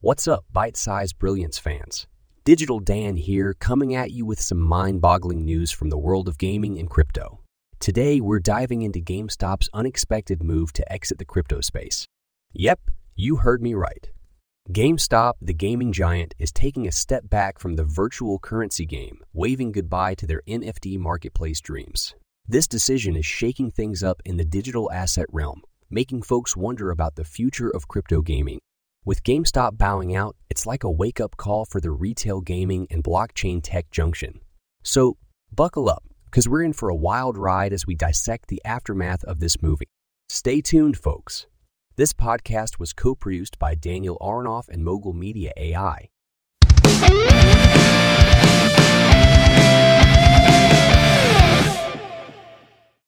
What's up, bite-sized brilliance fans? Digital Dan here, coming at you with some mind-boggling news from the world of gaming and crypto. Today, we're diving into GameStop's unexpected move to exit the crypto space. Yep, you heard me right. GameStop, the gaming giant, is taking a step back from the virtual currency game, waving goodbye to their NFT marketplace dreams. This decision is shaking things up in the digital asset realm, making folks wonder about the future of crypto gaming. With GameStop bowing out, it's like a wake-up call for the retail gaming and blockchain tech junction. So, buckle up, because we're in for a wild ride as we dissect the aftermath of this movie. Stay tuned, folks. This podcast was co-produced by Daniel Aronoff and Mogul Media AI.